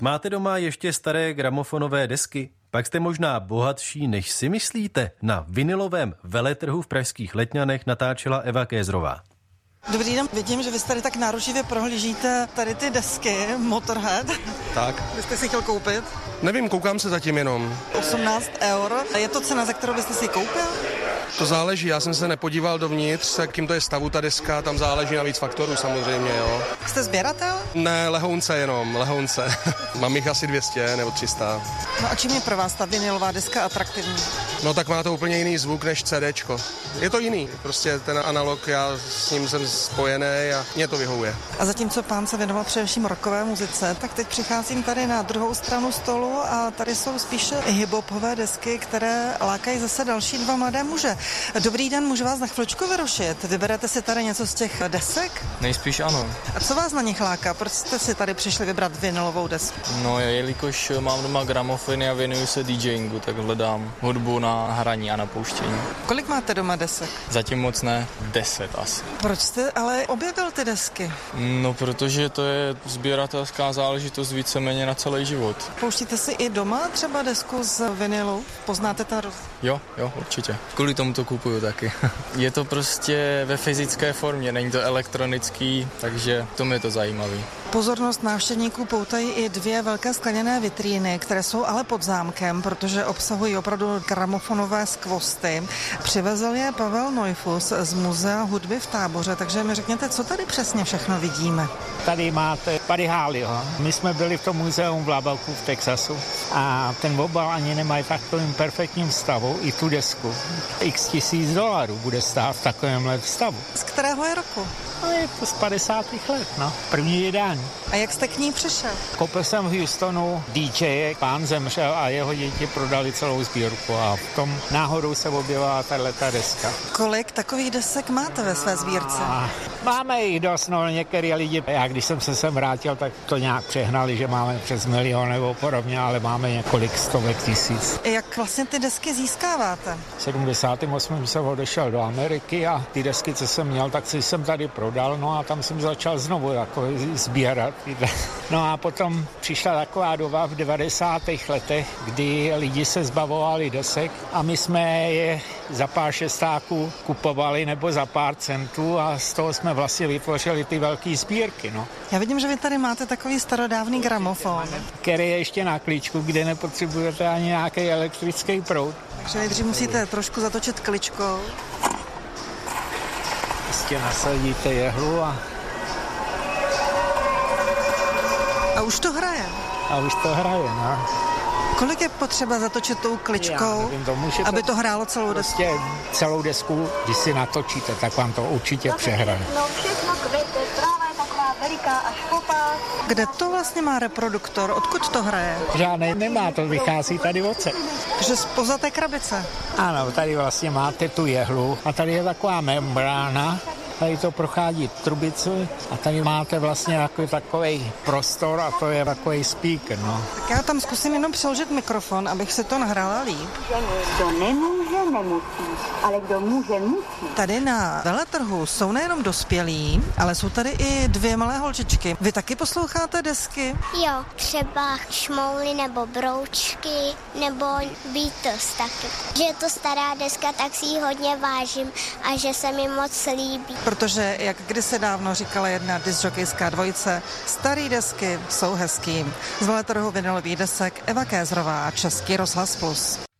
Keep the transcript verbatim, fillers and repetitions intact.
Máte doma ještě staré gramofonové desky? Pak jste možná bohatší, než si myslíte. Na vinylovém veletrhu v pražských Letňanech natáčela Eva Kézrová. Dobrý den, vidím, že vy tady tak náručivě prohlížíte tady ty desky Motorhead. Tak. Vy jste si chtěl koupit? Nevím, koukám se zatím jenom. osmnáct eur. Je to cena, za kterou byste si koupil? To záleží, já jsem se nepodíval dovnitř, jakým to je stavu ta deska, tam záleží na víc faktorů samozřejmě, jo. Jste sběratel? Ne, lehounce jenom, lehounce. Mám jich asi dvě stě nebo tři sta. No a čím je pro vás ta vinylová deska atraktivní? No tak má to úplně jiný zvuk než CDčko. Je to jiný, prostě ten analog, já s ním jsem spojený a mě to vyhovuje. A zatímco pán se věnoval především rockové muzice, tak teď přicházím tady na druhou stranu stolu a tady jsou spíše hip-hopové desky, které lákají zase další dva mladé muže. Dobrý den, můžu vás na chviličku vyrušit? Vyberete si tady něco z těch desek? Nejspíš ano. A co vás na nich láká? Proč jste si tady přišli vybrat vinylovou desku? No, jelikož mám doma gramofony a věnuju se DJingu, tak hledám hudbu na hraní a na pouštění. Kolik máte doma desek? Zatím moc ne, deset asi. Proč jste ale objevil ty desky? No, protože to je sběratelská záležitost víceméně na celý život. Pouštíte si i doma třeba desku z vinylu? Poznáte ten roz... Jo, jo, určitě. Kvůli tomu to kupuju taky. Je to prostě ve fyzické formě, není to elektronický, takže tomu je to zajímavý. Pozornost návštěvníků poutají i dvě velké skleněné vitríny, které jsou ale pod zámkem, protože obsahují opravdu gramofonové skvosty. Přivezl je Pavel Neufus z Muzea hudby v Táboře, takže mi řekněte, co tady přesně všechno vidíme. Tady máte Buddy Hollyho. My jsme byli v tom muzeu v Lubbocky v Texasu a ten obal ani nemají v takovém perfektním stavu, i tu desku. X tisíc dolarů bude stát v takovémhle stavu. Z kterého je roku? No, je to z padesátých let, no. První vydání. A jak jste k ní přišel? Koupil jsem v Houstonu D J, pán zemřel a jeho děti prodali celou sbírku a v tom náhodou se objevila tato deska. Kolik takových desek máte ve své sbírce? A máme jich dost, no některý lidi, já když jsem se sem vrátil, tak to nějak přehnali, že máme přes milion nebo podobně, ale máme několik stovek tisíc. Jak vlastně ty desky získáváte? V sedmdesátém osmém jsem odešel do Ameriky a ty desky, co jsem měl, tak si jsem tady prodal, no a tam jsem začal znovu jako sbírat. No a potom přišla taková doba v devadesátých letech, kdy lidi se zbavovali desek a my jsme je za pár šestáků kupovali nebo za pár centů a z toho jsme vlastně vytvořili ty velké sbírky, no. Já vidím, že vy tady máte takový starodávný gramofon. Který je ještě na klíčku, kde nepotřebujete ani nějaký elektrický proud. Takže nejdřív musíte trošku zatočit kličkou. Prostě nasadíte jehlu a... A už to hraje. A už to hraje, no. Kolik je potřeba zatočit tou kličkou, nevím, to můžete, aby to hrálo celou desku? Prostě celou desku, když si natočíte, tak vám to určitě přehraje. No všechno kvete, tráva je taková veliká až popás. Kde to vlastně má reproduktor? Odkud to hraje? Žádný nemá, to vychází tady odsud. Takže spoza té krabice? Ano, tady vlastně máte tu jehlu a tady je taková membrána. Tady to prochází trubici a tady máte vlastně jako takový prostor a to je takový speaker, no. Tak já tam zkusím jenom přeložit mikrofon, abych si to nahrála líp. Kdo nemůže, nemusí, ale kdo může, musí. Tady na veletrhu jsou nejenom dospělí, ale jsou tady i dvě malé holčičky. Vy taky posloucháte desky? Jo, třeba šmouly nebo broučky, nebo Beatles taky. Že je to stará deska, tak si ji hodně vážím a že se mi moc líbí. Protože, jak kdysi dávno říkala jedna disjokejská dvojice, starý desky jsou hezký. Z veletrhu vinylových desek Eva Kézrová, Český rozhlas plus.